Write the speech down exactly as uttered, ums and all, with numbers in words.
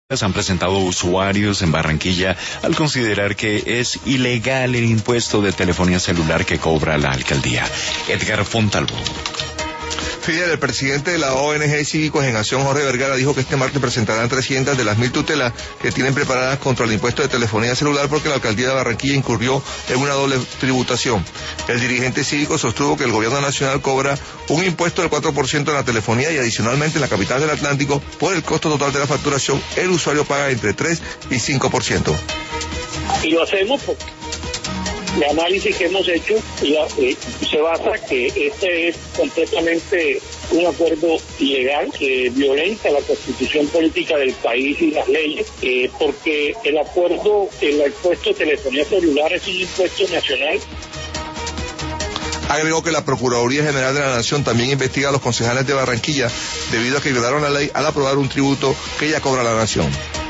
han presentado usuarios en Barranquilla al considerar que es ilegal el impuesto de telefonía celular que cobra la alcaldía. Edgar Fontalvo. Fidel, el presidente de la O N G Cívicos en Acción, Jorge Vergara, dijo que este martes presentarán trescientas de las mil tutelas que tienen preparadas contra el impuesto de telefonía celular porque la alcaldía de Barranquilla incurrió en una doble tributación. El dirigente cívico sostuvo que el gobierno nacional cobra un impuesto del cuatro por ciento en la telefonía y adicionalmente en la capital del Atlántico, por el costo total de la facturación, el usuario paga entre tres y cinco por ciento. Y lo hacemos porque el análisis que hemos hecho la, eh, se basa que este es completamente un acuerdo ilegal que violenta la constitución política del país y las leyes, eh, porque el acuerdo, el impuesto de telefonía celular es un impuesto nacional. Agregó que la Procuraduría General de la Nación también investiga a los concejales de Barranquilla debido a que violaron la ley al aprobar un tributo que ya cobra la Nación.